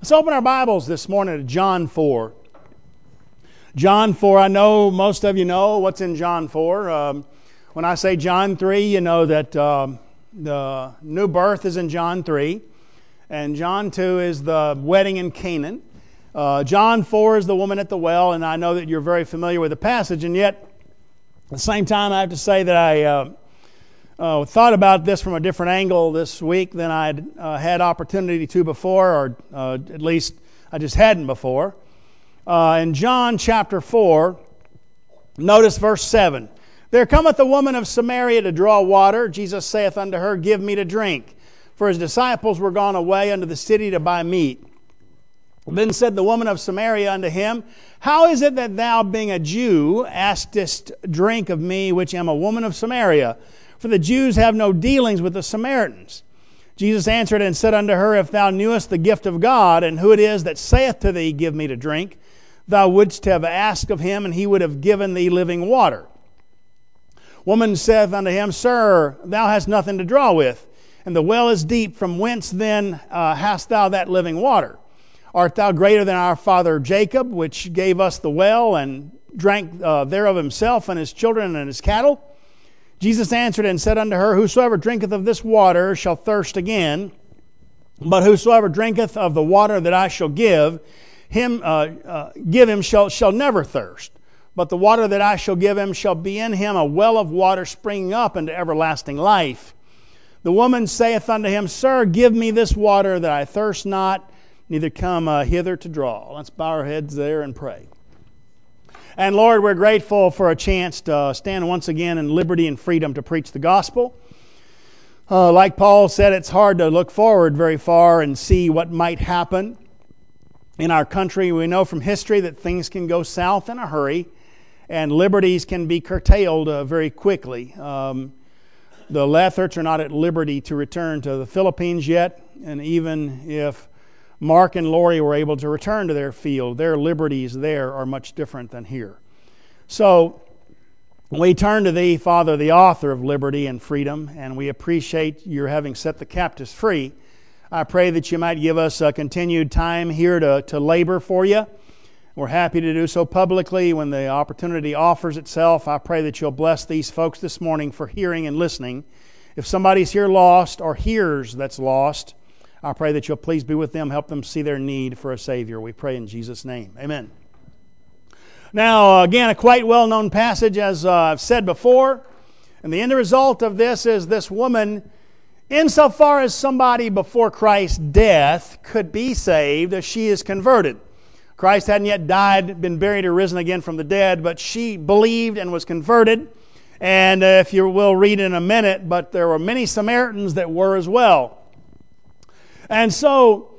Let's open our Bibles this morning to John 4. John 4, I know most of you know what's in John 4. When I say John 3, you know that the new birth is in John 3. And John 2 is the wedding in Canaan. John 4 is the woman at the well, and I know that you're very familiar with the passage. And yet, at the same time, I have to say that I thought about this from a different angle this week than I'd had opportunity to before, or at least I just hadn't before. In John chapter 4, notice verse 7. There cometh a woman of Samaria to draw water. Jesus saith unto her, Give me to drink. For his disciples were gone away unto the city to buy meat. Then said the woman of Samaria unto him, How is it that thou, being a Jew, askest drink of me, which am a woman of Samaria? For the Jews have no dealings with the Samaritans. Jesus answered and said unto her, If thou knewest the gift of God, and who it is that saith to thee, Give me to drink, thou wouldst have asked of him, and he would have given thee living water. Woman saith unto him, Sir, thou hast nothing to draw with, and the well is deep. From whence then hast thou that living water? Art thou greater than our father Jacob, which gave us the well, and drank thereof himself, and his children, and his cattle? Jesus answered and said unto her, Whosoever drinketh of this water shall thirst again, but whosoever drinketh of the water that I shall give him shall never thirst. But the water that I shall give him shall be in him a well of water springing up into everlasting life. The woman saith unto him, Sir, give me this water that I thirst not, neither come hither to draw. Let's bow our heads there and pray. And Lord, we're grateful for a chance to stand once again in liberty and freedom to preach the gospel. Like Paul said, it's hard to look forward very far and see what might happen in our country. We know from history that things can go south in a hurry, and liberties can be curtailed very quickly. The Letherts are not at liberty to return to the Philippines yet, and even if Mark and Lori were able to return to their field, their liberties there are much different than here. So we turn to Thee, Father, the author of liberty and freedom, and we appreciate Your having set the captives free. I pray that You might give us a continued time here to labor for You. We're happy to do so publicly when the opportunity offers itself. I pray that You'll bless these folks this morning for hearing and listening. If somebody's here lost or hears that's lost, I pray that You'll please be with them, help them see their need for a Savior. We pray in Jesus' name. Amen. Now, again, a quite well-known passage, as I've said before. And the end result of this is this woman, insofar as somebody before Christ's death could be saved, as she is converted. Christ hadn't yet died, been buried, or risen again from the dead, but she believed and was converted. And if you will read in a minute, but there were many Samaritans that were as well. And so,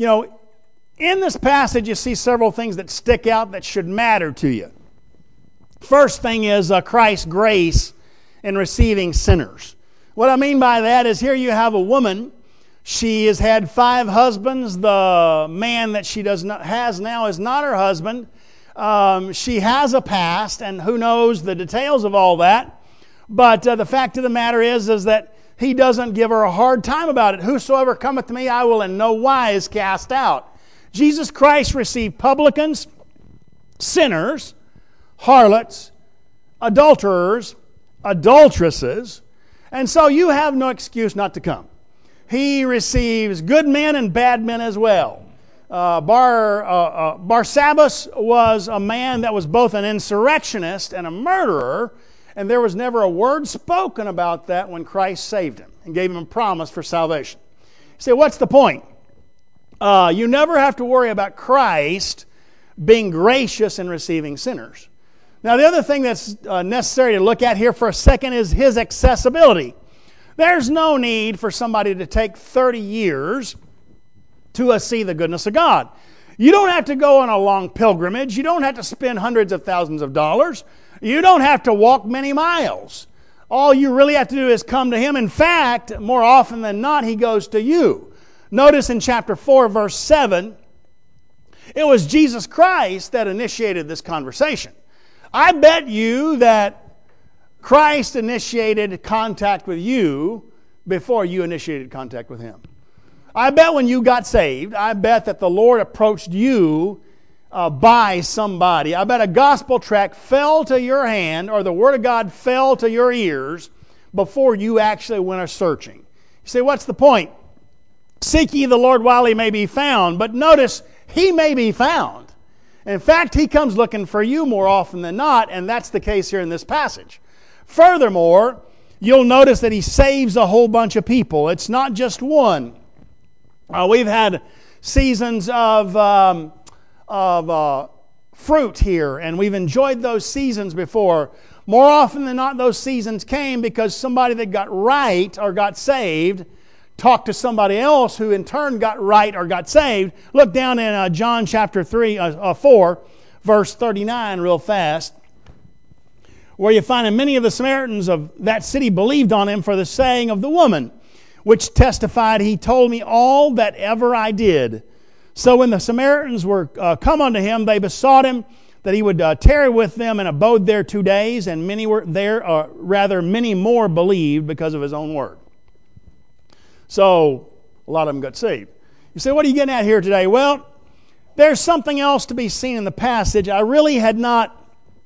in this passage you see several things that stick out that should matter to you. First thing is Christ's grace in receiving sinners. What I mean by that is here you have a woman. She has had 5 husbands. The man that she has now is not her husband. She has a past, and who knows the details of all that. But the fact of the matter is that He doesn't give her a hard time about it. Whosoever cometh to me, I will in no wise cast out. Jesus Christ received publicans, sinners, harlots, adulterers, adulteresses, and so you have no excuse not to come. He receives good men and bad men as well. Barsabbas was a man that was both an insurrectionist and a murderer, and there was never a word spoken about that when Christ saved him and gave him a promise for salvation. You say, what's the point? You never have to worry about Christ being gracious in receiving sinners. Now, the other thing that's necessary to look at here for a second is His accessibility. There's no need for somebody to take 30 years to see the goodness of God. You don't have to go on a long pilgrimage. You don't have to spend hundreds of thousands of dollars. You don't have to walk many miles. All you really have to do is come to Him. In fact, more often than not, He goes to you. Notice in chapter 4, verse 7, it was Jesus Christ that initiated this conversation. I bet you that Christ initiated contact with you before you initiated contact with Him. I bet when you got saved, I bet that the Lord approached you by somebody. I bet a gospel tract fell to your hand or the Word of God fell to your ears before you actually went a searching. You say, what's the point? Seek ye the Lord while He may be found. But notice, He may be found. In fact, He comes looking for you more often than not, and that's the case here in this passage. Furthermore, you'll notice that He saves a whole bunch of people. It's not just one. We've had seasons of fruit here, and we've enjoyed those seasons before. More often than not, those seasons came because somebody that got right or got saved talked to somebody else who in turn got right or got saved. Look down in John chapter 4, verse 39 real fast, where you find that many of the Samaritans of that city believed on Him for the saying of the woman, which testified, He told me all that ever I did. So when the Samaritans were come unto Him, they besought Him that He would tarry with them, and abode there 2 days, and many were there, many more believed because of His own word. So a lot of them got saved. You say, what are you getting at here today? Well, there's something else to be seen in the passage. I really had not,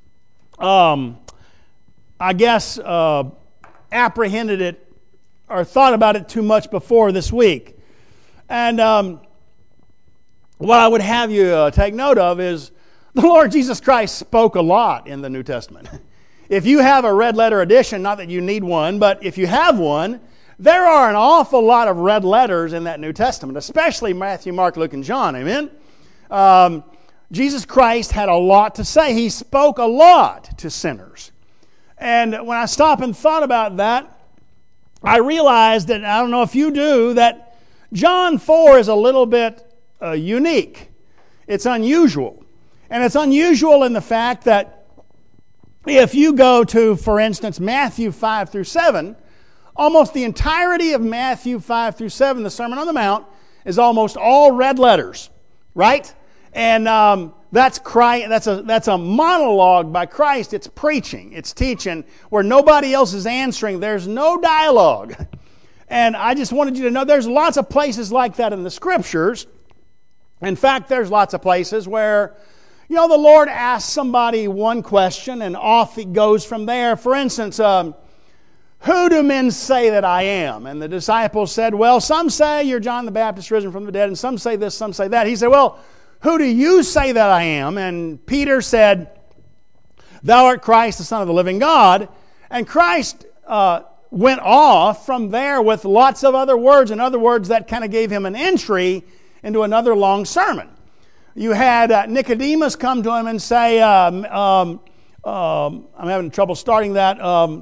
apprehended it or thought about it too much before this week. And what I would have you take note of is the Lord Jesus Christ spoke a lot in the New Testament. If you have a red letter edition, not that you need one, but if you have one, there are an awful lot of red letters in that New Testament, especially Matthew, Mark, Luke, and John. Amen? Jesus Christ had a lot to say. He spoke a lot to sinners. And when I stopped and thought about that, I realized that, I don't know if you do, that John 4 is a little bit unique. It's unusual. And it's unusual in the fact that if you go to, for instance, Matthew 5 through 7, almost the entirety of Matthew 5 through 7, the Sermon on the Mount, is almost all red letters, right? And that's a monologue by Christ. It's preaching, it's teaching, where nobody else is answering. There's no dialogue. And I just wanted you to know there's lots of places like that in the Scriptures. In fact, there's lots of places where, the Lord asks somebody one question and off it goes from there. For instance, who do men say that I am? And the disciples said, well, some say you're John the Baptist risen from the dead, and some say this, some say that. He said, well, who do you say that I am? And Peter said, thou art Christ, the Son of the living God. And Christ went off from there with lots of other words. In other words, that kind of gave him an entry into another long sermon. You had Nicodemus come to him and say, I'm having trouble starting that, thou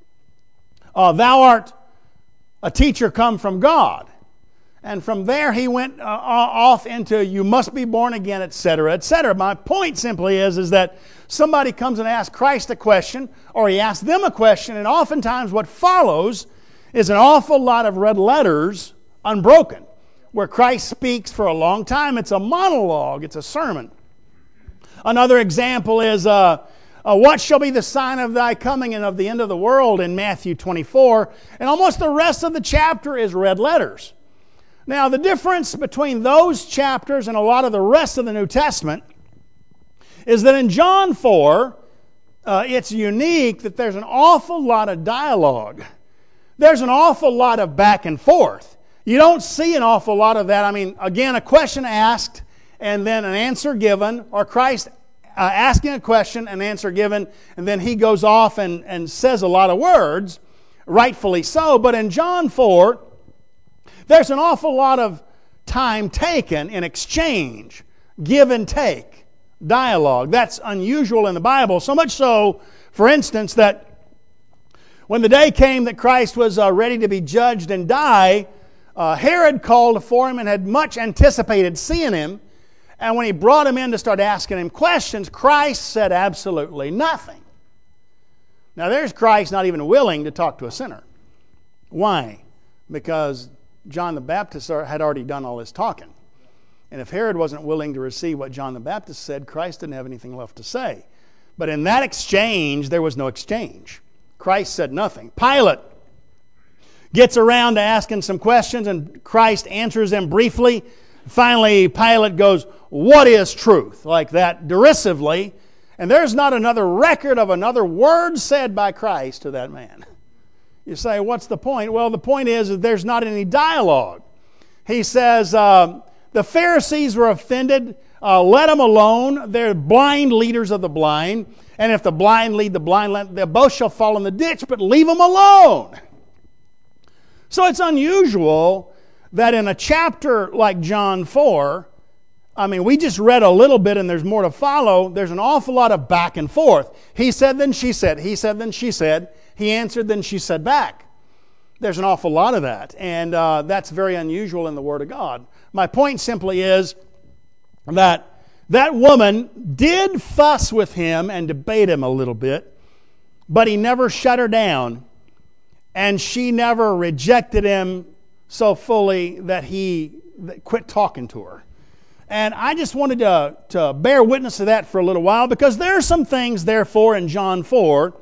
art a teacher come from God. And from there he went off into you must be born again, etc., etc. My point simply is that somebody comes and asks Christ a question, or he asks them a question, and oftentimes what follows is an awful lot of red letters unbroken, where Christ speaks for a long time. It's a monologue. It's a sermon. Another example is what shall be the sign of thy coming and of the end of the world in Matthew 24. And almost the rest of the chapter is red letters. Now, the difference between those chapters and a lot of the rest of the New Testament is that in John 4, it's unique that there's an awful lot of dialogue. There's an awful lot of back and forth. You don't see an awful lot of that. I mean, again, a question asked and then an answer given, or Christ asking a question, an answer given, and then he goes off and says a lot of words, rightfully so. But in John 4, there's an awful lot of time taken in exchange, give and take, dialogue. That's unusual in the Bible. So much so, for instance, that when the day came that Christ was ready to be judged and die, Herod called for him and had much anticipated seeing him. And when he brought him in to start asking him questions, Christ said absolutely nothing. Now there's Christ not even willing to talk to a sinner. Why? Because John the Baptist had already done all his talking. And if Herod wasn't willing to receive what John the Baptist said, Christ didn't have anything left to say. But in that exchange, there was no exchange. Christ said nothing. Pilate gets around to asking some questions, and Christ answers them briefly. Finally, Pilate goes, "What is truth?" like that, derisively. And there's not another record of another word said by Christ to that man. You say, what's the point? Well, the point is that there's not any dialogue. He says, the Pharisees were offended. Let them alone. They're blind leaders of the blind. And if the blind lead the blind, they both shall fall in the ditch, but leave them alone. So it's unusual that in a chapter like John 4, we just read a little bit and there's more to follow. There's an awful lot of back and forth. He said, then she said. He said, then she said. He answered, then she said back. There's an awful lot of that. And that's very unusual in the Word of God. My point simply is that woman did fuss with him and debate him a little bit, but he never shut her down. And she never rejected him so fully that he quit talking to her. And I just wanted to bear witness to that for a little while, because there are some things, therefore, in John 4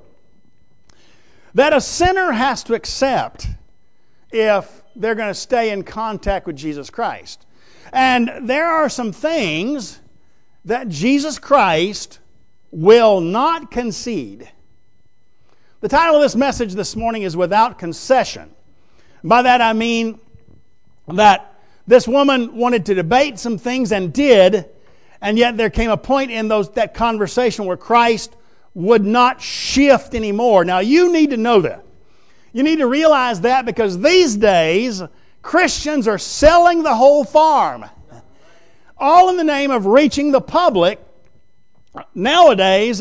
that a sinner has to accept if they're going to stay in contact with Jesus Christ. And there are some things that Jesus Christ will not concede. The title of this message this morning is Without Concession. By that I mean that this woman wanted to debate some things and did, and yet there came a point in that conversation where Christ would not shift anymore. Now you need to know that. You need to realize that, because these days Christians are selling the whole farm. All in the name of reaching the public. Nowadays,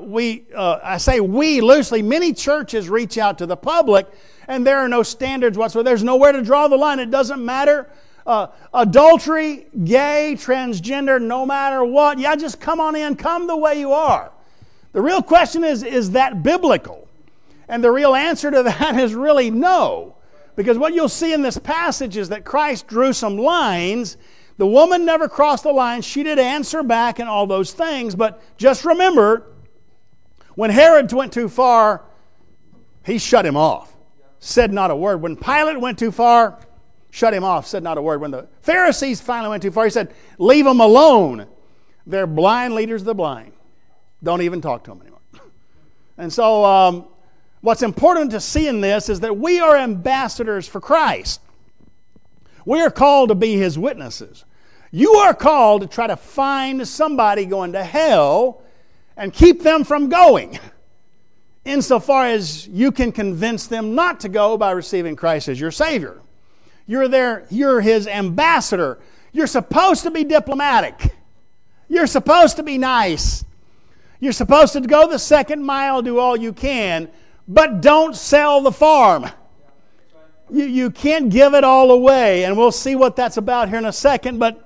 I say we loosely, many churches reach out to the public, and there are no standards whatsoever. There's nowhere to draw the line. It doesn't matter. Adultery, gay, transgender, no matter what. Yeah, just come on in. Come the way you are. The real question is that biblical? And the real answer to that is really no. Because what you'll see in this passage is that Christ drew some lines. The woman never crossed the line. She did answer back and all those things. But just remember, when Herod went too far, he shut him off. Said not a word. When Pilate went too far, shut him off. Said not a word. When the Pharisees finally went too far, he said, leave them alone. They're blind leaders of the blind. Don't even talk to them anymore. And so what's important to see in this is that we are ambassadors for Christ. We are called to be His witnesses. You are called to try to find somebody going to hell and keep them from going, insofar as you can convince them not to go by receiving Christ as your Savior. You're His ambassador. You're supposed to be diplomatic. You're supposed to be nice. You're supposed to go the second mile, do all you can, but don't sell the farm. You can't give it all away, and we'll see what that's about here in a second, but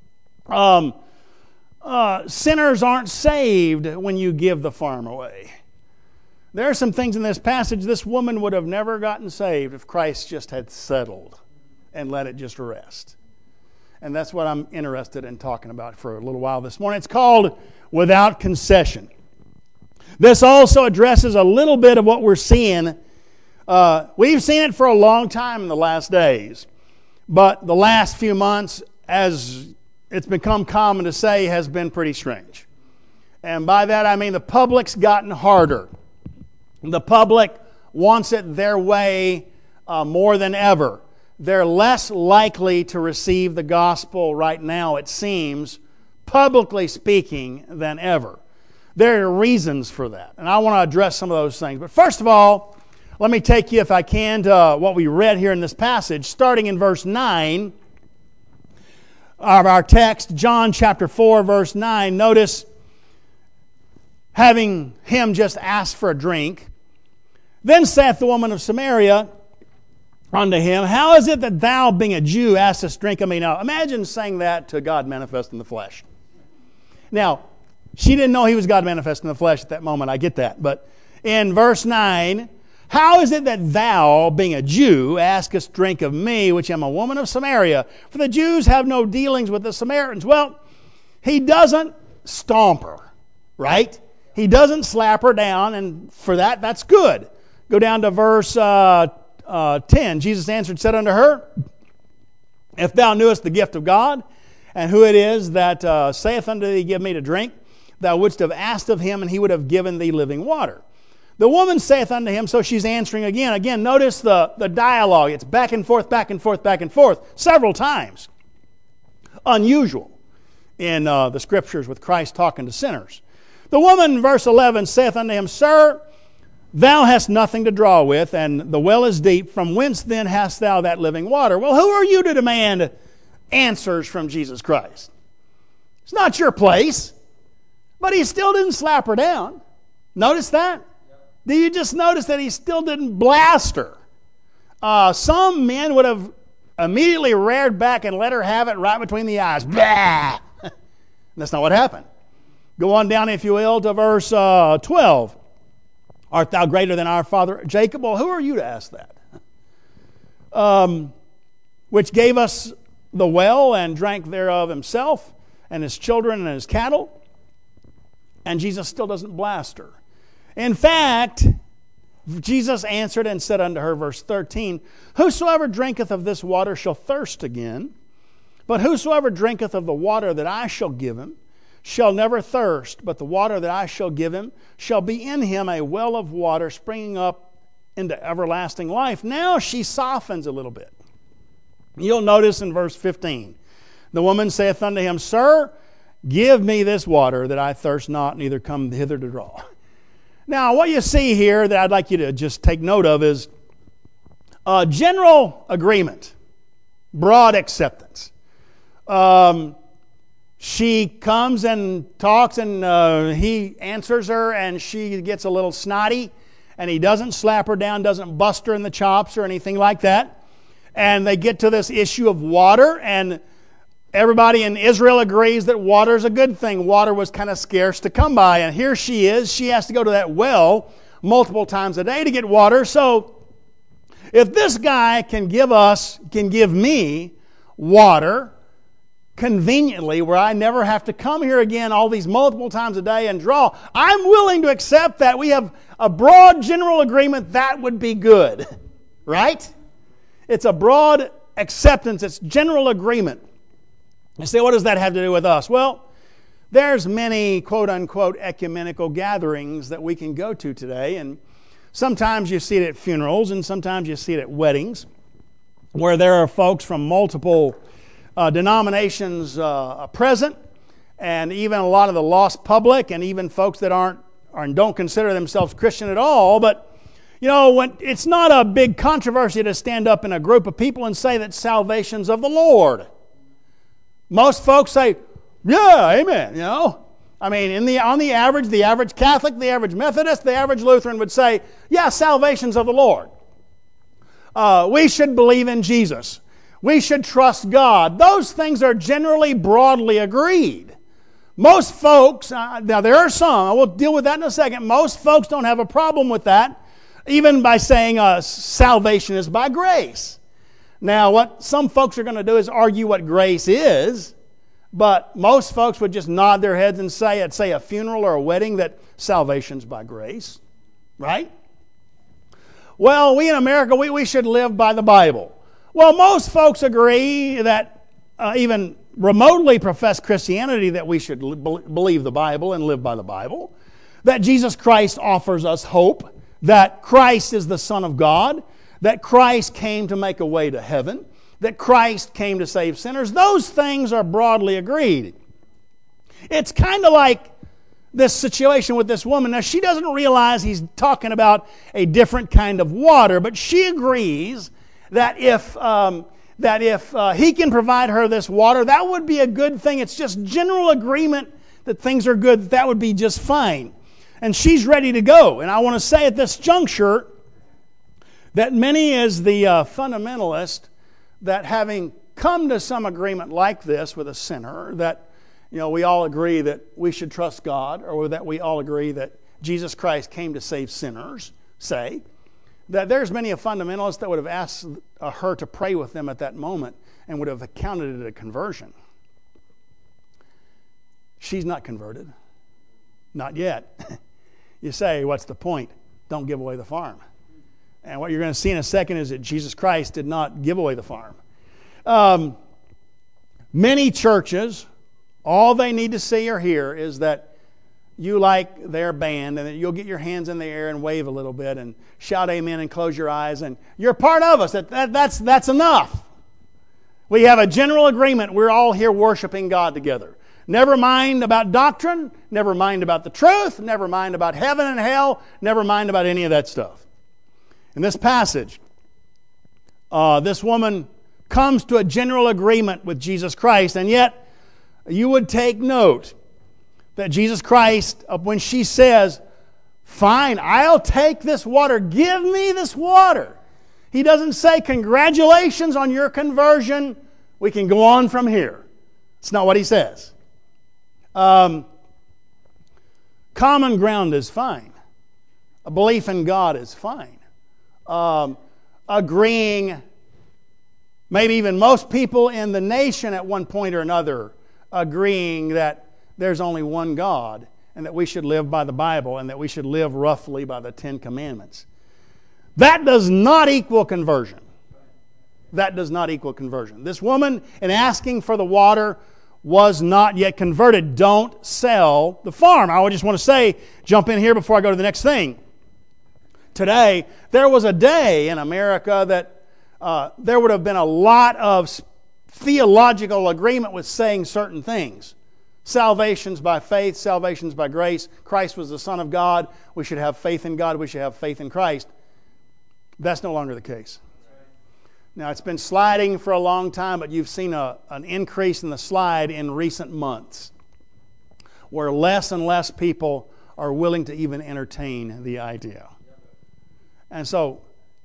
sinners aren't saved when you give the farm away. There are some things in this passage. This woman would have never gotten saved if Christ just had settled and let it just rest. And that's what I'm interested in talking about for a little while this morning. It's called Without Concession. This also addresses a little bit of what we're seeing. We've seen it for a long time in the last days. But the last few months, as it's become common to say, has been pretty strange. And by that I mean the public's gotten harder. The public wants it their way more than ever. They're less likely to receive the gospel right now, it seems, publicly speaking, than ever. There are reasons for that, and I want to address some of those things. But first of all, let me take you, if I can, to what we read here in this passage, starting in verse 9 of our text, John chapter 4, verse 9. Notice, having him just asked for a drink, then saith the woman of Samaria unto him, how is it that thou, being a Jew, askest drink of me? Now, imagine saying that to God manifest in the flesh. Now, she didn't know He was God manifest in the flesh at that moment. I get that. But in verse 9, how is it that thou, being a Jew, askest drink of me, which am a woman of Samaria? For the Jews have no dealings with the Samaritans. Well, He doesn't stomp her, right? He doesn't slap her down, and for that, that's good. Go down to verse 10, Jesus answered, said unto her, if thou knewest the gift of God, and who it is that saith unto thee, give me to drink, thou wouldst have asked of him, and he would have given thee living water. The woman saith unto him, so she's answering again. Again, notice the dialogue. It's back and forth, back and forth, back and forth, several times. Unusual in the Scriptures with Christ talking to sinners. The woman, verse 11, saith unto him, Sir, thou hast nothing to draw with, and the well is deep. From whence then hast thou that living water? Well, who are you to demand answers from Jesus Christ? It's not your place. But he still didn't slap her down. Notice that? Do you just notice that he still didn't blast her? Some men would have immediately reared back and let her have it right between the eyes. Blah! That's not what happened. Go on down, if you will, to verse 12. Art thou greater than our father Jacob? Well, who are you to ask that? Which gave us the well and drank thereof himself and his children and his cattle. And Jesus still doesn't blast her. In fact, Jesus answered and said unto her, verse 13, Whosoever drinketh of this water shall thirst again, but whosoever drinketh of the water that I shall give him shall never thirst, but the water that I shall give him shall be in him a well of water springing up into everlasting life. Now she softens a little bit. You'll notice in verse 15, the woman saith unto him, Sir, give me this water that I thirst not, neither come hither to draw. Now, what you see here that I'd like you to just take note of is general agreement, broad acceptance. She comes and talks, and he answers her, and she gets a little snotty, and he doesn't slap her down, doesn't bust her in the chops or anything like that. And they get to this issue of water, and everybody in Israel agrees that water is a good thing. Water was kind of scarce to come by. And here she is. She has to go to that well multiple times a day to get water. So if this guy can give me water conveniently where I never have to come here again all these multiple times a day and draw, I'm willing to accept that. We have a broad general agreement that would be good. Right? It's a broad acceptance. It's general agreement. You say, what does that have to do with us? Well, there's many quote-unquote ecumenical gatherings that we can go to today, and sometimes you see it at funerals, and sometimes you see it at weddings, where there are folks from multiple denominations present, and even a lot of the lost public, and even folks that don't consider themselves Christian at all. But you know, it's not a big controversy to stand up in a group of people and say that salvation's of the Lord. Most folks say, yeah, amen, you know. I mean, on the average Catholic, the average Methodist, the average Lutheran would say, yeah, salvation's of the Lord. We should believe in Jesus. We should trust God. Those things are generally broadly agreed. Most folks, now there are some, I will deal with that in a second, most folks don't have a problem with that, even by saying salvation is by grace. Now, what some folks are going to do is argue what grace is, but most folks would just nod their heads and say at, say, a funeral or a wedding that salvation's by grace, right? Well, we in America, we should live by the Bible. Well, most folks agree that even remotely profess Christianity that we should believe the Bible and live by the Bible, that Jesus Christ offers us hope, that Christ is the Son of God, that Christ came to make a way to heaven, that Christ came to save sinners. Those things are broadly agreed. It's kind of like this situation with this woman. Now, she doesn't realize he's talking about a different kind of water, but she agrees that if he can provide her this water, that would be a good thing. It's just general agreement that things are good, that would be just fine. And she's ready to go. And I want to say at this juncture that many is the fundamentalist that having come to some agreement like this with a sinner, that we all agree that we should trust God, or that we all agree that Jesus Christ came to save sinners, say, that there's many a fundamentalist that would have asked her to pray with them at that moment and would have accounted it a conversion. She's not converted. Not yet. You say, what's the point? Don't give away the farm. And what you're going to see in a second is that Jesus Christ did not give away the farm. Many churches, all they need to see or hear is that you like their band and that you'll get your hands in the air and wave a little bit and shout amen and close your eyes and you're part of us. That's enough. We have a general agreement. We're all here worshiping God together. Never mind about doctrine. Never mind about the truth. Never mind about heaven and hell. Never mind about any of that stuff. In this passage, this woman comes to a general agreement with Jesus Christ, and yet you would take note that Jesus Christ, when she says, fine, I'll take this water. Give me this water. He doesn't say, congratulations on your conversion. We can go on from here. It's not what he says. Common ground is fine. A belief in God is fine. Agreeing, maybe even most people in the nation at one point or another, agreeing that there's only one God and that we should live by the Bible and that we should live roughly by the Ten Commandments. That does not equal conversion. That does not equal conversion. This woman, in asking for the water, was not yet converted. Don't sell the farm. I just want to say, jump in here before I go to the next thing. Today, there was a day in America that there would have been a lot of theological agreement with saying certain things. Salvation's by faith, salvation's by grace. Christ was the Son of God. We should have faith in God. We should have faith in Christ. That's no longer the case. Now, it's been sliding for a long time, but you've seen an increase in the slide in recent months, where less and less people are willing to even entertain the idea. And so,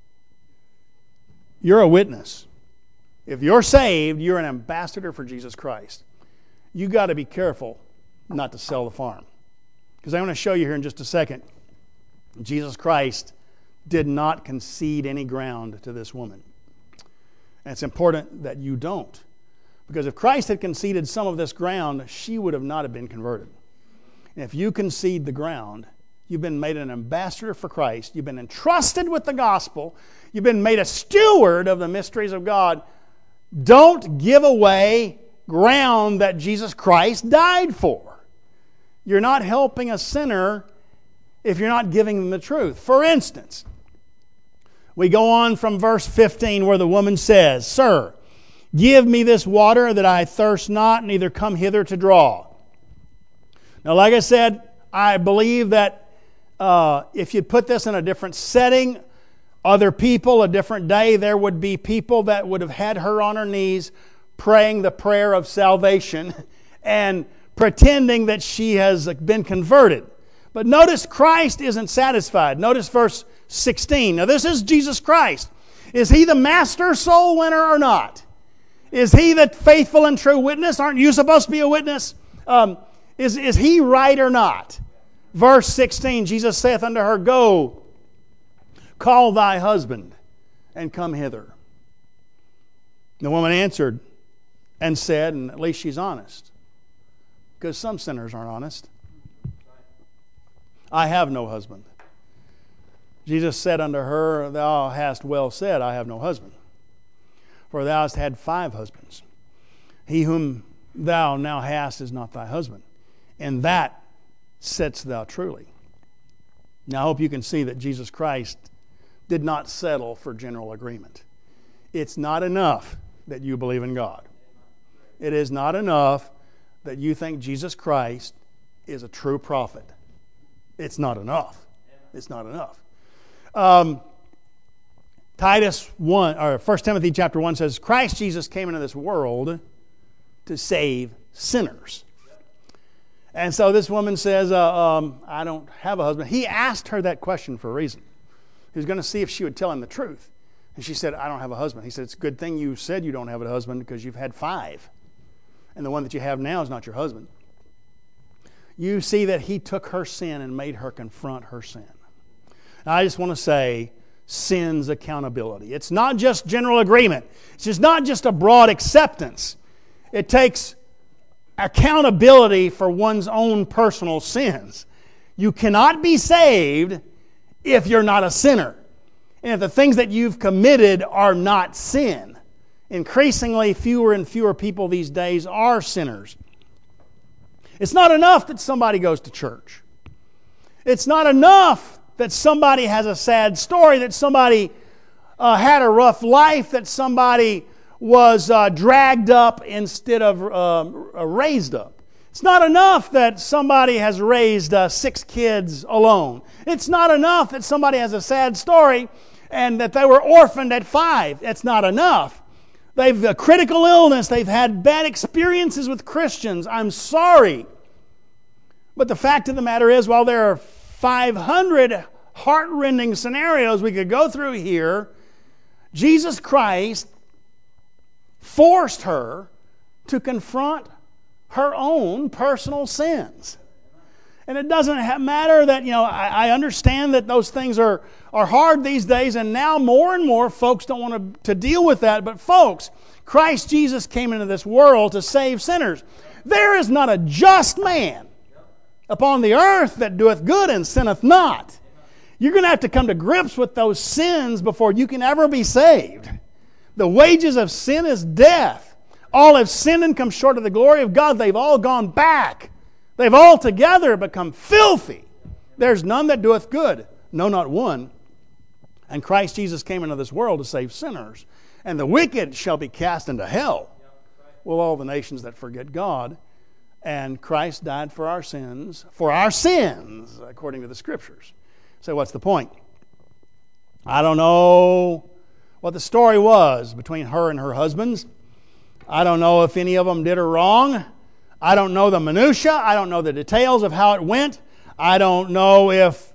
you're a witness. If you're saved, you're an ambassador for Jesus Christ. You got to be careful not to sell the farm. Because I want to show you here in just a second. Jesus Christ did not concede any ground to this woman. And it's important that you don't. Because if Christ had conceded some of this ground, she would have not have been converted. And if you concede the ground, you've been made an ambassador for Christ. You've been entrusted with the gospel. You've been made a steward of the mysteries of God. Don't give away ground that Jesus Christ died for. You're not helping a sinner if you're not giving them the truth. For instance, we go on from verse 15 where the woman says, Sir, give me this water that I thirst not, neither come hither to draw. Now, like I said, I believe that if you put this in a different setting, other people, a different day, there would be people that would have had her on her knees praying the prayer of salvation and pretending that she has been converted. But notice Christ isn't satisfied. Notice verse 16. Now this is Jesus Christ. Is He the master soul winner or not? Is He the faithful and true witness? Aren't you supposed to be a witness? Is He right or not? Verse 16, Jesus saith unto her, Go, call thy husband, and come hither. The woman answered and said, and at least she's honest, because some sinners aren't honest, I have no husband. Jesus said unto her, Thou hast well said, I have no husband. For thou hast had 5 husbands. He whom thou now hast is not thy husband. And that saidst thou truly. Now I hope you can see that Jesus Christ did not settle for general agreement. It's not enough that you believe in God. It is not enough that you think Jesus Christ is a true prophet. It's not enough. It's not enough. Titus 1, or 1 Timothy chapter 1 says, Christ Jesus came into this world to save sinners. And so this woman says, I don't have a husband. He asked her that question for a reason. He was going to see if she would tell him the truth. And she said, I don't have a husband. He said, it's a good thing you said you don't have a husband because you've had 5. And the one that you have now is not your husband. You see that he took her sin and made her confront her sin. Now, I just want to say, sin's accountability. It's not just general agreement. It's just not just a broad acceptance. It takes accountability for one's own personal sins. You cannot be saved if you're not a sinner. And if the things that you've committed are not sin, increasingly fewer and fewer people these days are sinners. It's not enough that somebody goes to church. It's not enough that somebody has a sad story, that somebody had a rough life, that somebody was dragged up instead of raised up. It's not enough that somebody has raised 6 kids alone. It's not enough that somebody has a sad story and that they were orphaned at 5. That's not enough. They've a critical illness. They've had bad experiences with Christians. I'm sorry. But the fact of the matter is, while there are 500 heart-rending scenarios we could go through here, Jesus Christ forced her to confront her own personal sins. And it doesn't matter that, I understand that those things are hard these days, and now more and more folks don't want to deal with that. But folks, Christ Jesus came into this world to save sinners. There is not a just man upon the earth that doeth good and sinneth not. You're going to have to come to grips with those sins before you can ever be saved. The wages of sin is death. All have sinned and come short of the glory of God. They've all gone back. They've all together become filthy. There's none that doeth good, no, not one. And Christ Jesus came into this world to save sinners. And the wicked shall be cast into hell. Well, all the nations that forget God. And Christ died for our sins, according to the Scriptures. So what's the point? I don't know what the story was between her and her husbands. I don't know if any of them did her wrong. I don't know the minutia. I don't know the details of how it went. I don't know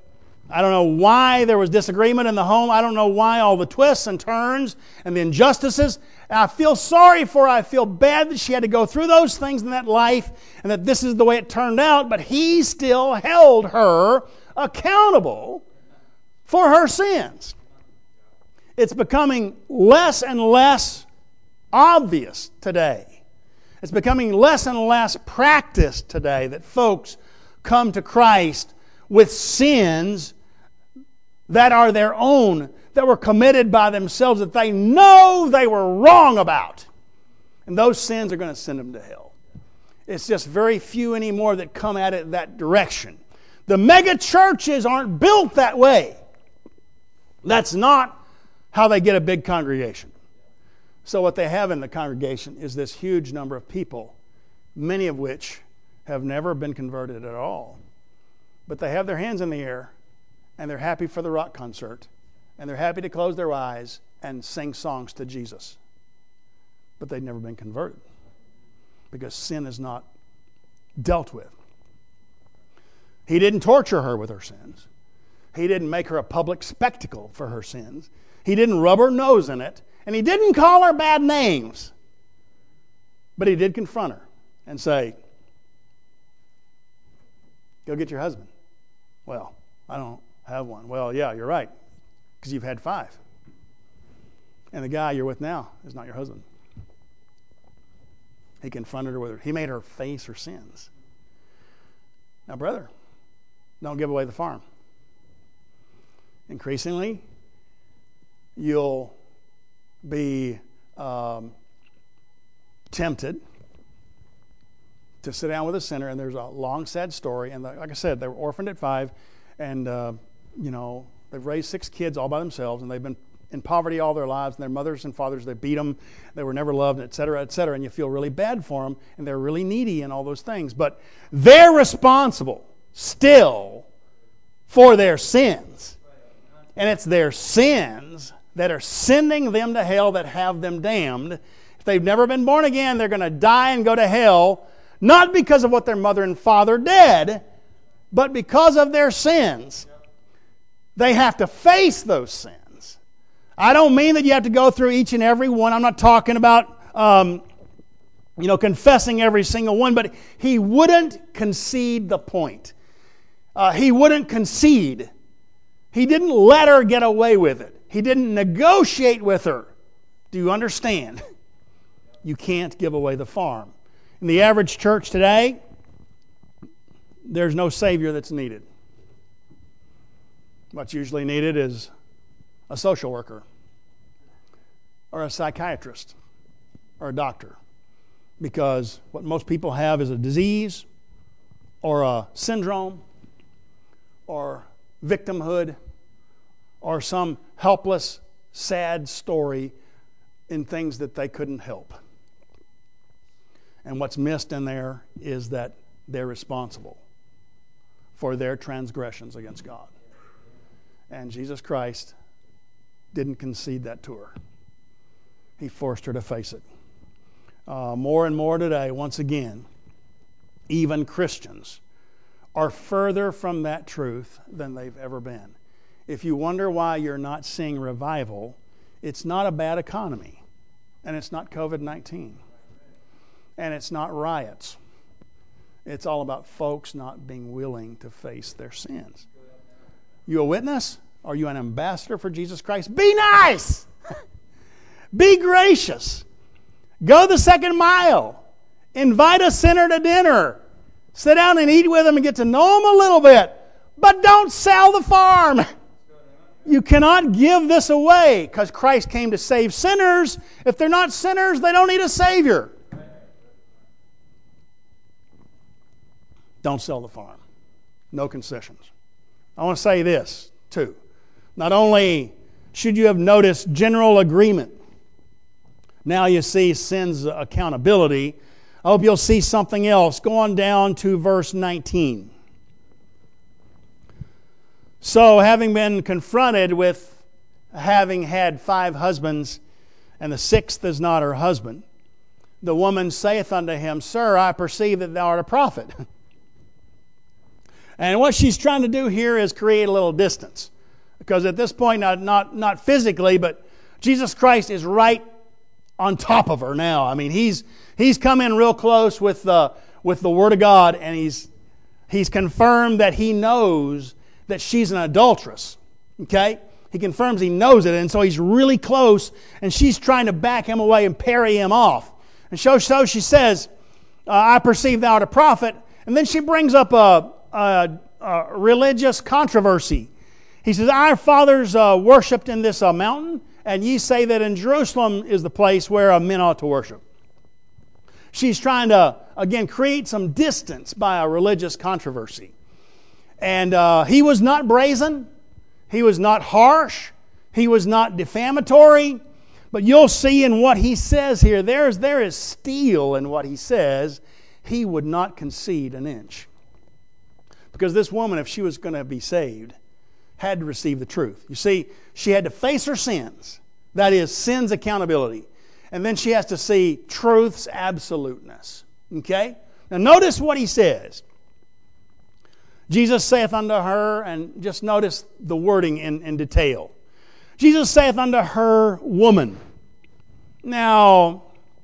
why there was disagreement in the home. I don't know why all the twists and turns and the injustices. And I feel sorry for her. I feel bad that she had to go through those things in that life and that this is the way it turned out. But he still held her accountable for her sins. It's becoming less and less obvious today. It's becoming less and less practiced today that folks come to Christ with sins that are their own, that were committed by themselves, that they know they were wrong about. And those sins are going to send them to hell. It's just very few anymore that come at it that direction. The mega churches aren't built that way. That's not how they get a big congregation. So what they have in the congregation is this huge number of people, many of which have never been converted at all. But they have their hands in the air, and they're happy for the rock concert, and they're happy to close their eyes and sing songs to Jesus. But they've never been converted because sin is not dealt with. He didn't torture her with her sins. He didn't make her a public spectacle for her sins. He didn't rub her nose in it. And he didn't call her bad names. But he did confront her and say, go get your husband. Well, I don't have one. Well, yeah, you're right, because you've had 5. And the guy you're with now is not your husband. He confronted her with her. He made her face her sins. Now, brother, don't give away the farm. Increasingly, you'll be tempted to sit down with a sinner, and there's a long, sad story. And like I said, they were orphaned at 5, and they've raised 6 kids all by themselves, and they've been in poverty all their lives, and their mothers and fathers, they beat them, they were never loved, et cetera, and you feel really bad for them, and they're really needy and all those things. But they're responsible still for their sins. And it's their sins that are sending them to hell, that have them damned. If they've never been born again, they're going to die and go to hell, not because of what their mother and father did, but because of their sins. They have to face those sins. I don't mean that you have to go through each and every one. I'm not talking about confessing every single one, but he wouldn't concede the point. He wouldn't concede. He didn't let her get away with it. He didn't negotiate with her. Do you understand? You can't give away the farm. In the average church today, there's no Savior that's needed. What's usually needed is a social worker or a psychiatrist or a doctor, because what most people have is a disease or a syndrome or victimhood or some helpless, sad story in things that they couldn't help. And what's missed in there is that they're responsible for their transgressions against God. And Jesus Christ didn't concede that to her. He forced her to face it. More and more today, once again, even Christians are further from that truth than they've ever been. If you wonder why you're not seeing revival, it's not a bad economy, and it's not COVID-19, and it's not riots. It's all about folks not being willing to face their sins. You a witness? Are you an ambassador for Jesus Christ? Be nice! Be gracious. Go the second mile. Invite a sinner to dinner. Sit down and eat with them and get to know them a little bit. But don't sell the farm. You cannot give this away, because Christ came to save sinners. If they're not sinners, they don't need a Savior. Don't sell the farm. No concessions. I want to say this, too. Not only should you have noticed general agreement, now you see sin's accountability. I hope you'll see something else. Go on down to verse 19. So, having been confronted with having had 5 husbands, and the 6th is not her husband, the woman saith unto him, Sir, I perceive that thou art a prophet. And what she's trying to do here is create a little distance. Because at this point, not physically, but Jesus Christ is right on top of her now. I mean, he's come in real close with the Word of God, and he's confirmed that he knows that she's an adulteress. Okay? He confirms he knows it, and so he's really close, and she's trying to back him away and parry him off. And so she says, I perceive thou art a prophet. And then she brings up a religious controversy. He says, Our fathers worshipped in this mountain, and ye say that in Jerusalem is the place where men ought to worship. She's trying to, again, create some distance by a religious controversy. And he was not brazen. He was not harsh. He was not defamatory. But you'll see in what he says here, there is steel in what he says. He would not concede an inch. Because this woman, if she was going to be saved, had to receive the truth. You see, she had to face her sins. That is, sin's accountability. And then she has to see truth's absoluteness. Okay? Now notice what he says. Jesus saith unto her, and just notice the wording in detail. Jesus saith unto her, Woman. Now,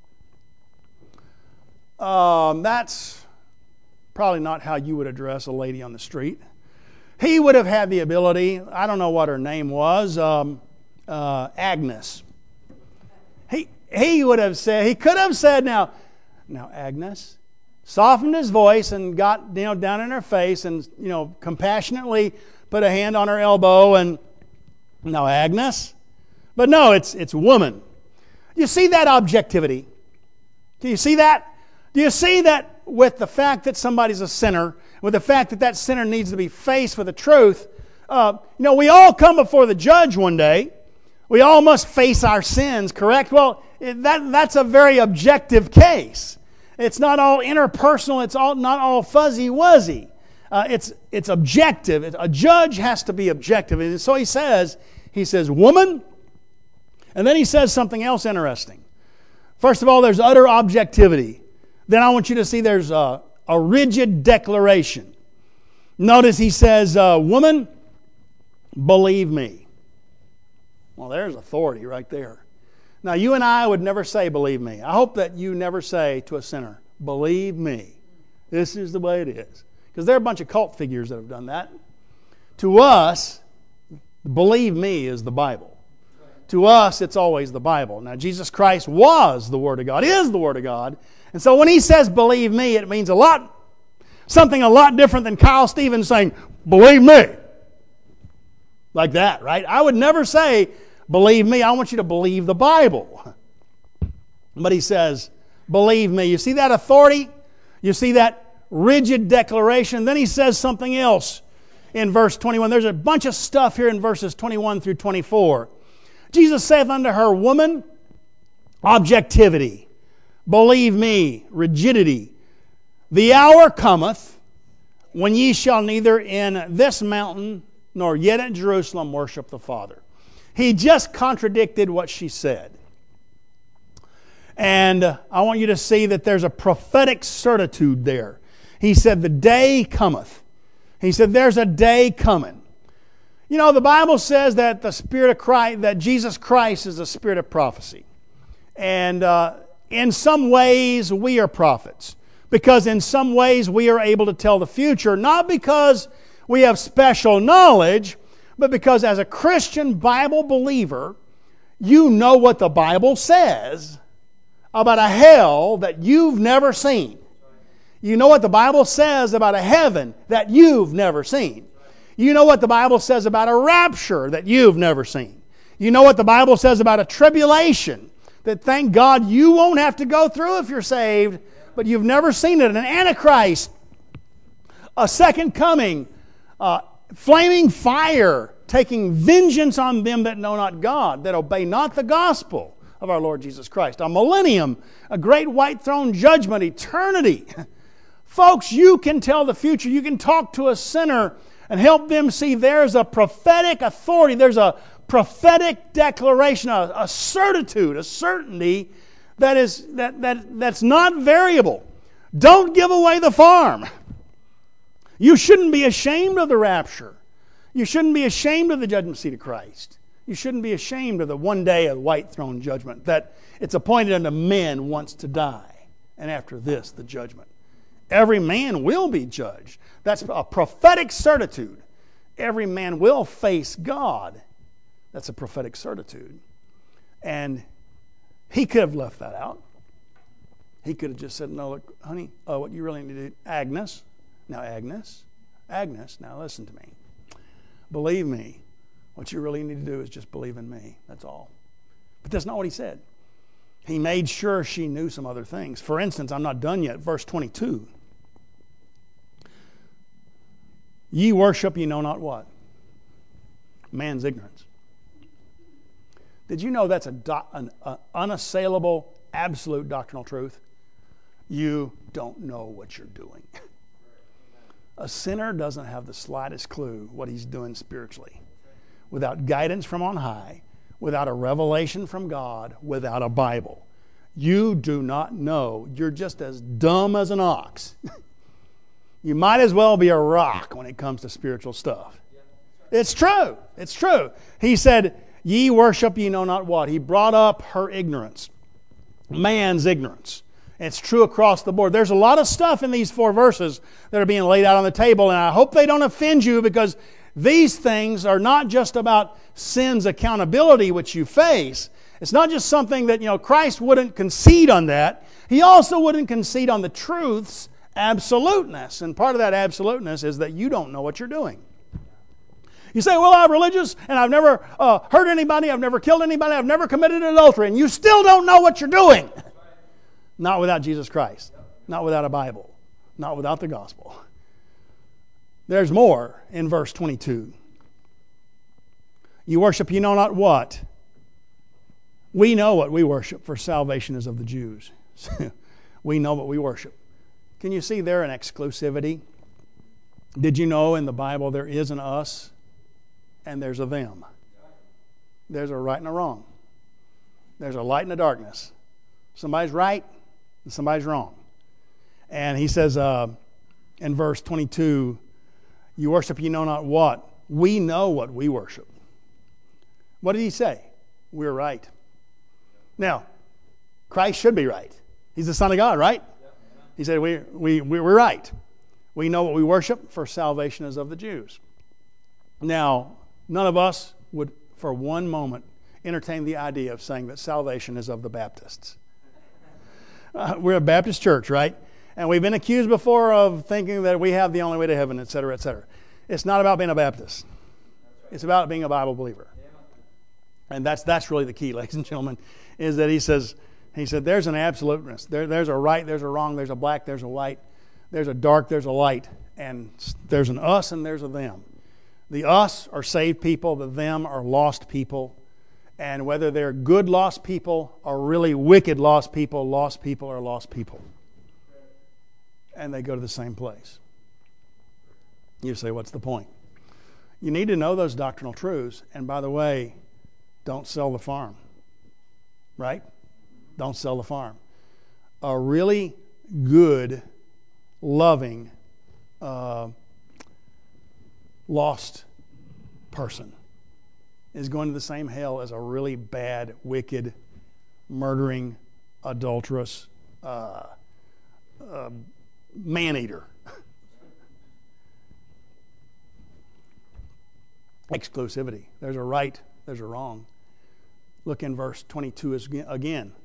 that's probably not how you would address a lady on the street. He would have had the ability, I don't know what her name was, Agnes. He would have said, he could have said, now Agnes, softened his voice and got down in her face and compassionately put a hand on her elbow and, now Agnes. But no, it's woman. You see that objectivity? Do you see that? Do you see that with the fact that somebody's a sinner, with the fact that that sinner needs to be faced with the truth? We all come before the judge one day. We all must face our sins, correct? Well, that's a very objective case. It's not all interpersonal. It's not all fuzzy-wuzzy. It's objective. A judge has to be objective. And so he says, woman. And then he says something else interesting. First of all, there's utter objectivity. Then I want you to see there's a rigid declaration. Notice he says, woman, believe me. Well, there's authority right there. Now, you and I would never say, believe me. I hope that you never say to a sinner, believe me. This is the way it is. Because there are a bunch of cult figures that have done that. To us, believe me is the Bible. To us, it's always the Bible. Now, Jesus Christ was the Word of God, is the Word of God. And so when he says, believe me, it means something a lot different than Kyle Stevens saying, believe me. Like that, right? I would never say, believe me, I want you to believe the Bible. But he says, believe me. You see that authority? You see that rigid declaration? Then he says something else in verse 21. There's a bunch of stuff here in verses 21 through 24. Jesus saith unto her, woman, objectivity, believe me, rigidity. The hour cometh when ye shall neither in this mountain nor yet at Jerusalem worship the Father. He just contradicted what she said. And I want you to see that there's a prophetic certitude there. He said, the day cometh. He said, there's a day coming. You know, the Bible says that the Spirit of Christ, that Jesus Christ is the Spirit of prophecy. And in some ways, we are prophets. Because in some ways, we are able to tell the future. Not because we have special knowledge, but because as a Christian Bible believer, you know what the Bible says about a hell that you've never seen. You know what the Bible says about a heaven that you've never seen. You know what the Bible says about a rapture that you've never seen. You know what the Bible says about a tribulation that, thank God, you won't have to go through if you're saved, but you've never seen it. An Antichrist, a second coming, flaming fire, taking vengeance on them that know not God, that obey not the gospel of our Lord Jesus Christ. A millennium, a great white throne judgment, eternity. Folks, you can tell the future. You can talk to a sinner and help them see there's a prophetic authority. There's a prophetic declaration, a certitude, a certainty that's not variable. Don't give away the farm. You shouldn't be ashamed of the rapture. You shouldn't be ashamed of the judgment seat of Christ. You shouldn't be ashamed of the one day of white throne judgment, that it's appointed unto men once to die, and after this the judgment. Every man will be judged. That's a prophetic certitude. Every man will face God. That's a prophetic certitude. And he could have left that out. He could have just said, no, look, honey, what you really need to do, Agnes, now listen to me. Believe me, what you really need to do is just believe in me. That's all. But that's not what he said. He made sure she knew some other things. For instance, I'm not done yet. Verse 22. Ye worship ye know not what? Man's ignorance. Did you know that's an unassailable, absolute doctrinal truth? You don't know what you're doing. A sinner doesn't have the slightest clue what he's doing spiritually. Without guidance from on high, without a revelation from God, without a Bible. You do not know. You're just as dumb as an ox. You might as well be a rock when it comes to spiritual stuff. It's true. It's true. He said, ye worship ye know not what. He brought up her ignorance. Man's ignorance. It's true across the board. There's a lot of stuff in these 4 verses that are being laid out on the table, and I hope they don't offend you, because these things are not just about sin's accountability which you face. It's not just something that, Christ wouldn't concede on that. He also wouldn't concede on the truth's absoluteness. And part of that absoluteness is that you don't know what you're doing. You say, well, I'm religious, and I've never hurt anybody, I've never killed anybody, I've never committed adultery, and you still don't know what you're doing. Not without Jesus Christ. Not without a Bible. Not without the gospel. There's more in verse 22. You worship you know not what. We know what we worship, for salvation is of the Jews. We know what we worship. Can you see there an exclusivity? Did you know in the Bible there is an us and there's a them? There's a right and a wrong. There's a light and a darkness. Somebody's right and somebody's wrong. And he says in verse 22, you worship you know not what. We know what we worship. What did he say? We're right. Now, Christ should be right. He's the Son of God, right? He said, we're right. We know what we worship, for salvation is of the Jews. Now, none of us would for one moment entertain the idea of saying that salvation is of the Baptists. We're a Baptist church, right? And we've been accused before of thinking that we have the only way to heaven, etc., etc. It's not about being a Baptist. It's about being a Bible believer. And that's really the key, ladies and gentlemen, is that he said, there's an absoluteness. There's a right, there's a wrong, there's a black, there's a white, there's a dark, there's a light, and there's an us and there's a them. The us are saved people, the them are lost people. And whether they're good lost people or really wicked lost people are lost people. And they go to the same place. You say, what's the point? You need to know those doctrinal truths. And by the way, don't sell the farm. Right? Don't sell the farm. A really good, loving, lost person is going to the same hell as a really bad, wicked, murdering, adulterous man-eater. Exclusivity. There's a right, there's a wrong. Look in verse 22 again,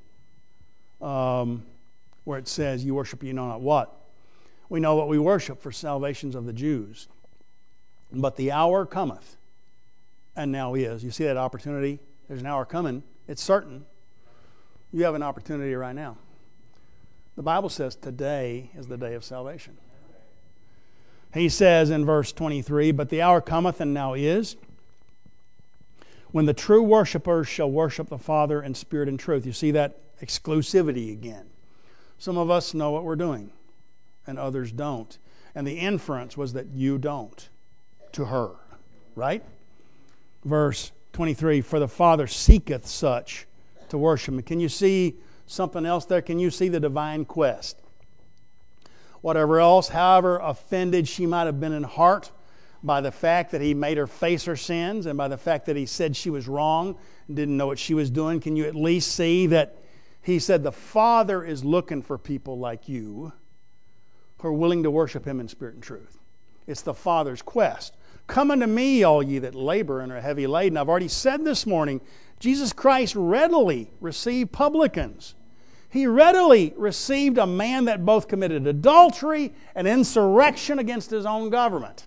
where it says, you worship you know not what. We know what we worship, for salvations of the Jews. But the hour cometh, and now is. You see that opportunity? There's an hour coming. It's certain. You have an opportunity right now. The Bible says today is the day of salvation. He says in verse 23, but the hour cometh, and now is, when the true worshipers shall worship the Father in spirit and truth. You see that exclusivity again. Some of us know what we're doing, and others don't. And the inference was that you don't to her. Right? Verse 23, for the Father seeketh such to worship Him. Can you see something else there? Can you see the divine quest? Whatever else, however offended she might have been in heart by the fact that He made her face her sins and by the fact that He said she was wrong and didn't know what she was doing, can you at least see that He said the Father is looking for people like you who are willing to worship Him in spirit and truth? It's the Father's quest. Come unto me, all ye that labor and are heavy laden. I've already said this morning, Jesus Christ readily received publicans. He readily received a man that both committed adultery and insurrection against his own government.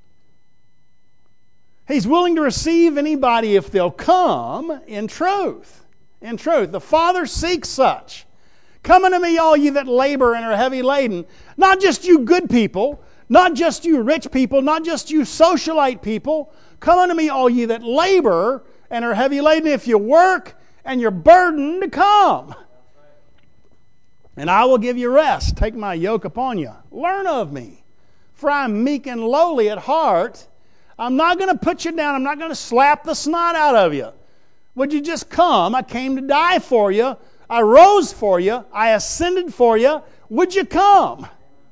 He's willing to receive anybody if they'll come in truth. In truth. The Father seeks such. Come unto me, all ye that labor and are heavy laden. Not just you good people, not just you rich people, not just you socialite people. Come unto me, all ye that labor and are heavy laden. If you work and you're burdened, to come. And I will give you rest. Take my yoke upon you. Learn of me. For I am meek and lowly at heart. I'm not going to put you down. I'm not going to slap the snot out of you. Would you just come? I came to die for you. I rose for you. I ascended for you. Would you come?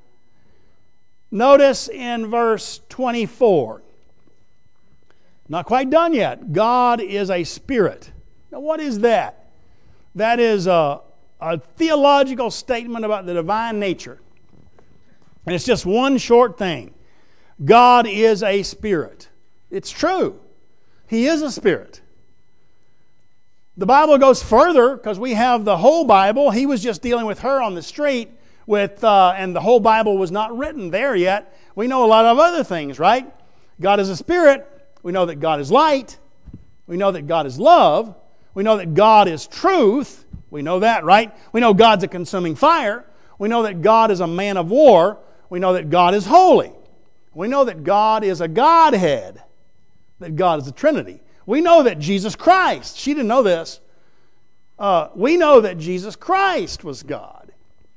Notice in verse 24. Not quite done yet. God is a spirit. Now what is that? That is a theological statement about the divine nature. And it's just one short thing. God is a spirit. It's true. He is a spirit. The Bible goes further because we have the whole Bible. He was just dealing with her on the street and the whole Bible was not written there yet. We know a lot of other things, right? God is a spirit. We know that God is light. We know that God is love. We know that God is truth. We know that, right? We know God's a consuming fire. We know that God is a man of war. We know that God is holy. We know that God is a Godhead. That God is a Trinity. We know that Jesus Christ, she didn't know this, we know that Jesus Christ was God.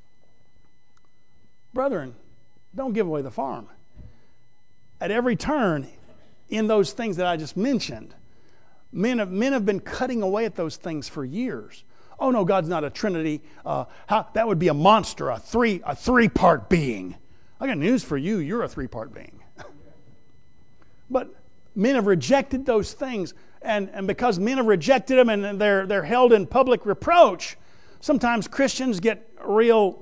Brethren, don't give away the farm. At every turn in those things that I just mentioned, men have been cutting away at those things for years. Oh no, God's not a Trinity. That would be a monster, a three-part being. I got news for you. You're a three-part being. But men have rejected those things, and because men have rejected them and they're held in public reproach, sometimes Christians get real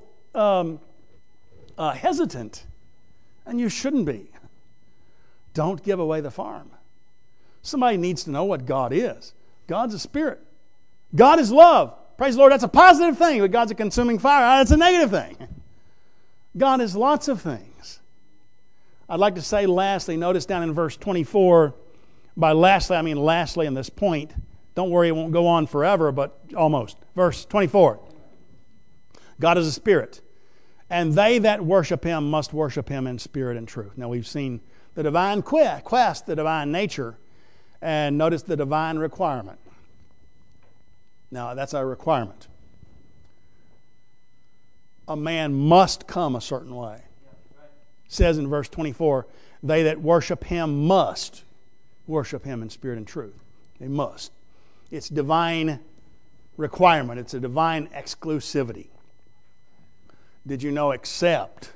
hesitant, and you shouldn't be. Don't give away the farm. Somebody needs to know what God is. God's a spirit. God is love. Praise the Lord, that's a positive thing, but God's a consuming fire. That's a negative thing. God is lots of things. I'd like to say lastly, notice down in verse 24, By lastly, I mean lastly in this point. Don't worry, it won't go on forever, but almost. Verse 24. God is a spirit, and they that worship Him must worship Him in spirit and truth. Now we've seen the divine quest, the divine nature, and notice the divine requirement. Now that's our requirement. A man must come a certain way. It says in verse 24, they that worship Him must worship Him in spirit and truth. They must. It's divine requirement. It's a divine exclusivity. Did you know except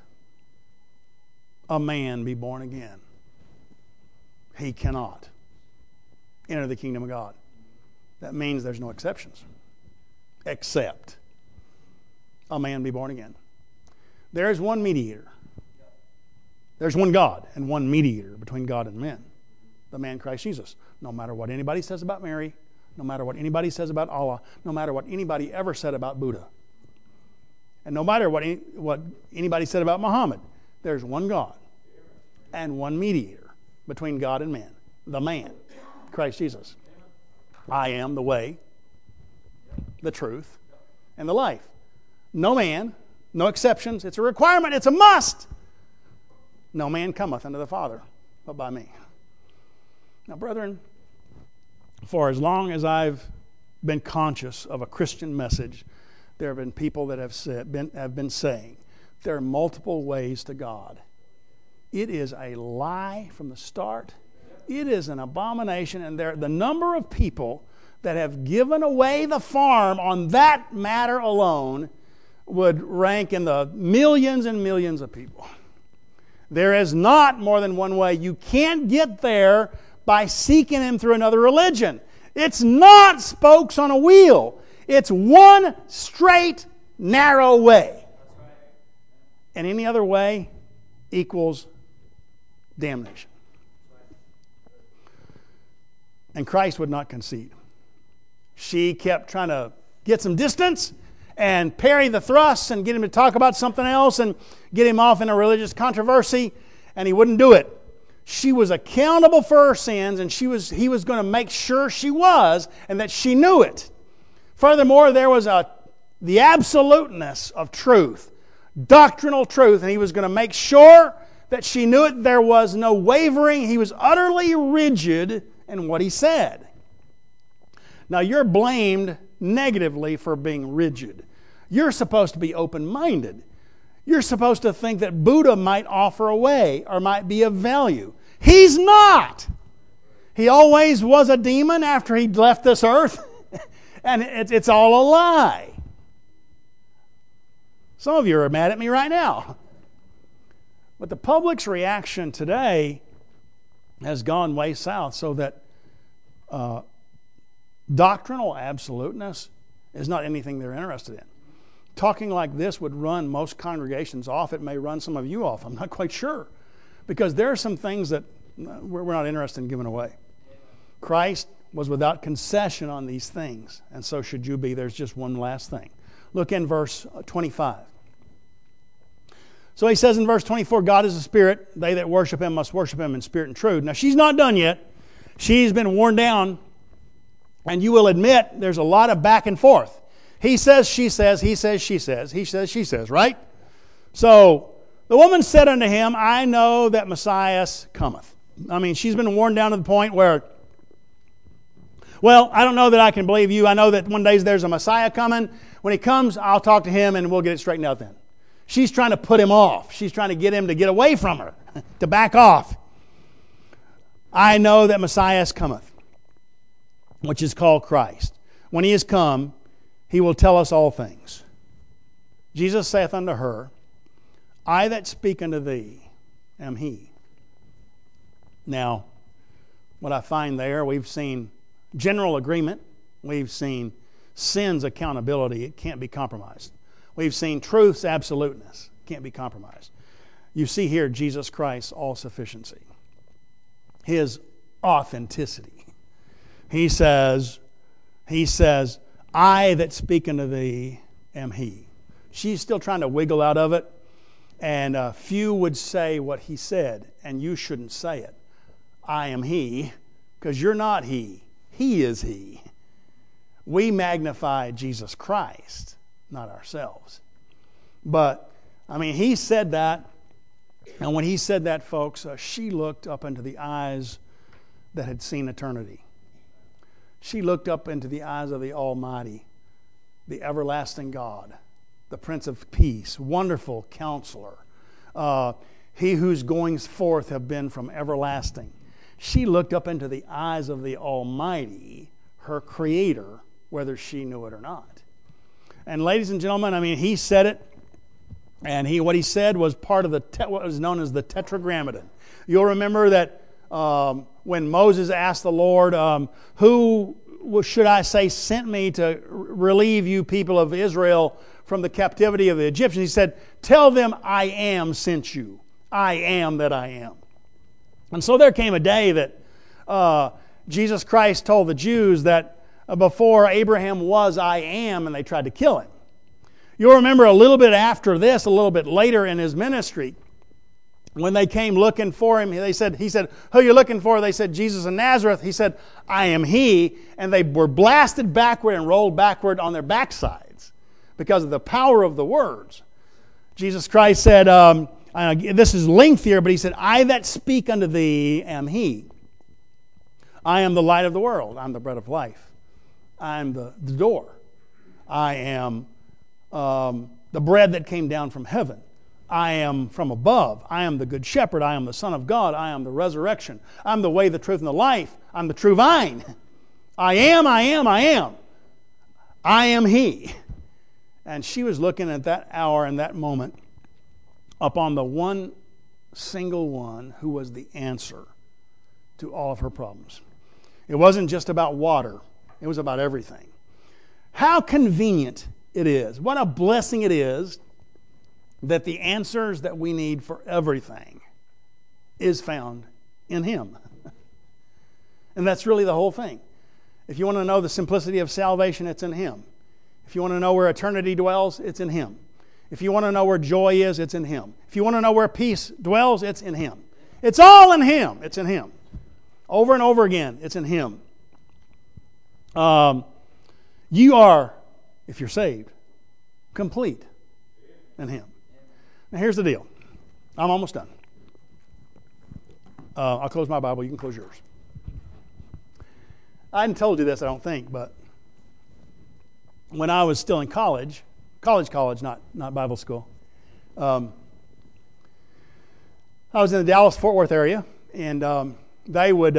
a man be born again, he cannot enter the kingdom of God? That means there's no exceptions. Except a man be born again. There is one mediator. There's one God and one mediator between God and men. The man Christ Jesus. No matter what anybody says about Mary, no matter what anybody says about Allah, no matter what anybody ever said about Buddha, and no matter what anybody said about Muhammad, there's one God and one mediator between God and man. The man, Christ Jesus. I am the way, the truth, and the life. No man, no exceptions. It's a requirement. It's a must. No man cometh unto the Father but by me. Now, brethren, for as long as I've been conscious of a Christian message, there have been people that have been saying there are multiple ways to God. It is a lie from the start. It is an abomination, and the number of people that have given away the farm on that matter alone would rank in the millions and millions of people. There is not more than one way. You can't get there by seeking Him through another religion. It's not spokes on a wheel. It's one straight, narrow way. And any other way equals damnation. And Christ would not concede. She kept trying to get some distance and parry the thrusts and get him to talk about something else and get him off in a religious controversy, and he wouldn't do it. She was accountable for her sins, and he was going to make sure she was, and that she knew it. Furthermore, there was the absoluteness of truth, doctrinal truth, and he was going to make sure that she knew it. There was no wavering. He was utterly rigid in what he said. Now, you're blamed negatively for being rigid. You're supposed to be open-minded. You're supposed to think that Buddha might offer a way or might be of value. He's not. He always was a demon after he left this earth, and it's all a lie. Some of you are mad at me right now. But the public's reaction today has gone way south, so that doctrinal absoluteness is not anything they're interested in. Talking like this would run most congregations off. It may run some of you off. I'm not quite sure. Because there are some things that we're not interested in giving away. Christ was without concession on these things, and so should you be. There's just one last thing. Look in verse 25. So he says in verse 24, God is a spirit. They that worship Him must worship Him in spirit and truth. Now, she's not done yet. She's been worn down. And you will admit there's a lot of back and forth. He says, she says, he says, she says, he says, she says, right? So the woman said unto him, I know that Messiah cometh. I mean, she's been worn down to the point where, well, I don't know that I can believe you. I know that one day there's a Messiah coming. When He comes, I'll talk to Him and we'll get it straightened out then. She's trying to put him off. She's trying to get him to get away from her, to back off. I know that Messiah cometh, which is called Christ. When He is come, He will tell us all things. Jesus saith unto her, I that speak unto thee am He. Now, what I find there, we've seen general agreement. We've seen sin's accountability. It can't be compromised. We've seen truth's absoluteness. It can't be compromised. You see here Jesus Christ's all-sufficiency. His authenticity. He says, I that speak unto thee am He. She's still trying to wiggle out of it, and few would say what He said, and you shouldn't say it. I am He. because you're not He. He is He. We magnify Jesus Christ, not ourselves. But, I mean, He said that, and when He said that, folks, she looked up into the eyes that had seen eternity. She looked up into the eyes of the Almighty, the everlasting God, the Prince of Peace, wonderful Counselor, He whose goings forth have been from everlasting. She looked up into the eyes of the Almighty, her Creator, whether she knew it or not. And ladies and gentlemen, I mean, He said it, and what He said was part of what was known as the Tetragrammaton. You'll remember that when Moses asked the Lord, who should I say sent me to relieve you people of Israel from the captivity of the Egyptians? He said, tell them I am sent you. I am that I am. And so there came a day that Jesus Christ told the Jews that before Abraham was, I am, and they tried to kill Him. You'll remember a little bit after this, a little bit later in His ministry, when they came looking for Him, He said, who are you looking for? They said, Jesus of Nazareth. He said, I am He. And they were blasted backward and rolled backward on their backsides because of the power of the words. Jesus Christ said, this is lengthier, but He said, I that speak unto thee am He. I am the light of the world. I'm the bread of life. I am the door. I am the bread that came down from heaven. I am from above. I am the good shepherd. I am the Son of God. I am the resurrection. I'm the way, the truth, and the life. I'm the true vine. I am, I am, I am. I am He. And she was looking at that hour and that moment upon the one single one who was the answer to all of her problems. It wasn't just about water. It was about everything. How convenient it is. What a blessing it is that the answers that we need for everything is found in Him. And that's really the whole thing. If you want to know the simplicity of salvation, it's in Him. If you want to know where eternity dwells, it's in Him. If you want to know where joy is, it's in Him. If you want to know where peace dwells, it's in Him. It's all in Him. It's in Him. Over and over again, it's in Him. You are, if you're saved, complete in Him. Now here's the deal. I'm almost done. I'll close my Bible. You can close yours. I hadn't told you this, I don't think, but when I was still in college, not Bible school, I was in the Dallas-Fort Worth area, and they would,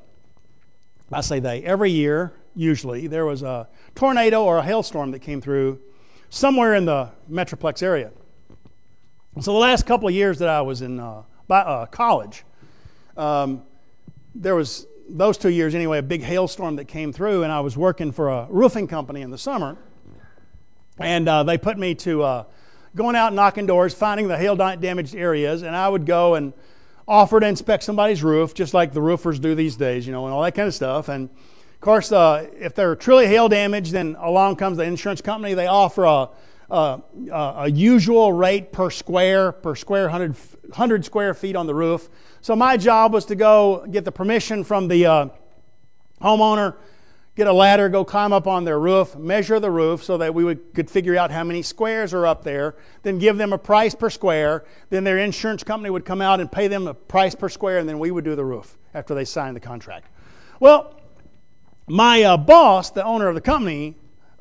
every year, usually, there was a tornado or a hailstorm that came through somewhere in the Metroplex area. So the last couple of years that I was in college, there was, those 2 years anyway, a big hailstorm that came through, and I was working for a roofing company in the summer, and they put me to going out knocking doors, finding the hail-damaged areas, and I would go and offer to inspect somebody's roof, just like the roofers do these days, and all that kind of stuff. And of course, if they're truly hail damaged, then along comes the insurance company. They offer a usual rate per square 100 square feet on the roof. So my job was to go get the permission from the homeowner, get a ladder, go climb up on their roof, measure the roof so that we could figure out how many squares are up there, then give them a price per square. Then their insurance company would come out and pay them a price per square, and then we would do the roof after they signed the contract. Well, my boss, the owner of the company,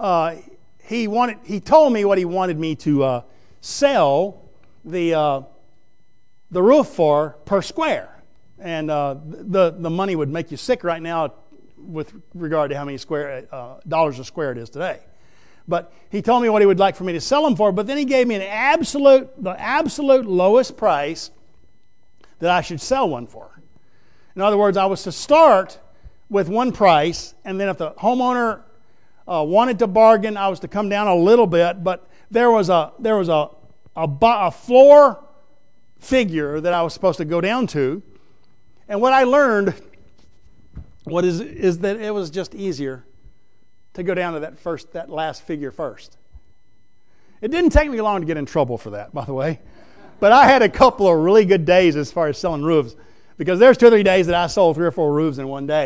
he told me what he wanted me to sell the roof for per square, and the money would make you sick right now with regard to how many dollars a square it is today. But he told me what he would like for me to sell them for, but then he gave me the absolute lowest price that I should sell one for. In other words, I was to start with one price, and then if the homeowner wanted to bargain, I was to come down a little bit, but there was a floor figure that I was supposed to go down to. And what I learned is that it was just easier to go down to that last figure first. It didn't take me long to get in trouble for that, by the way. But I had a couple of really good days as far as selling roofs, because there's 2 or 3 days that I sold 3 or 4 roofs in one day.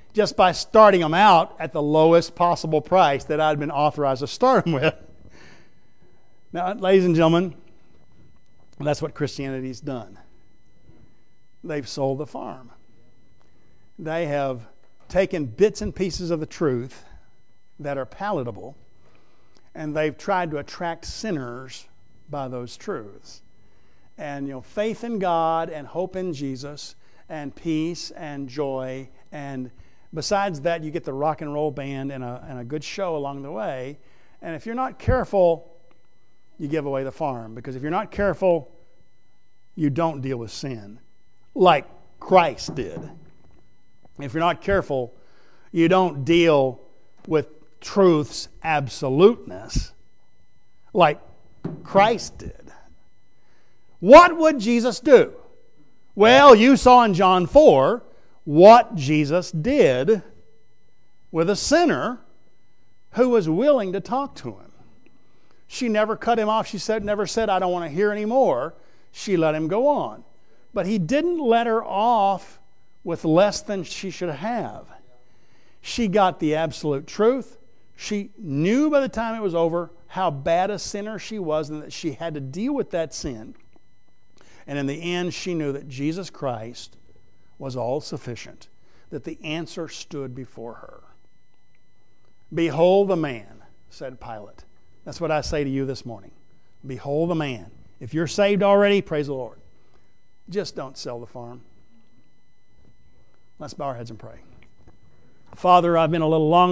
just by starting them out at the lowest possible price that I'd been authorized to start them with. Now, ladies and gentlemen, that's what Christianity's done. They've sold the farm. They have taken bits and pieces of the truth that are palatable, and they've tried to attract sinners by those truths. And faith in God and hope in Jesus and peace and joy, and besides that you get the rock and roll band and a good show along the way. And if you're not careful, you give away the farm, because if you're not careful, you don't deal with sin like Christ did. If you're not careful, you don't deal with truth's absoluteness like Christ did. What would Jesus do? Well, you saw in John 4 what Jesus did with a sinner who was willing to talk to him. She never cut him off. She never said, I don't want to hear anymore. She let him go on. But he didn't let her off with less than she should have. She got the absolute truth. She knew by the time it was over how bad a sinner she was and that she had to deal with that sin. And in the end, she knew that Jesus Christ was all sufficient, that the answer stood before her. Behold the man, said Pilate. That's what I say to you this morning. Behold the man. If you're saved already, praise the Lord. Just don't sell the farm. Let's bow our heads and pray. Father, I've been a little long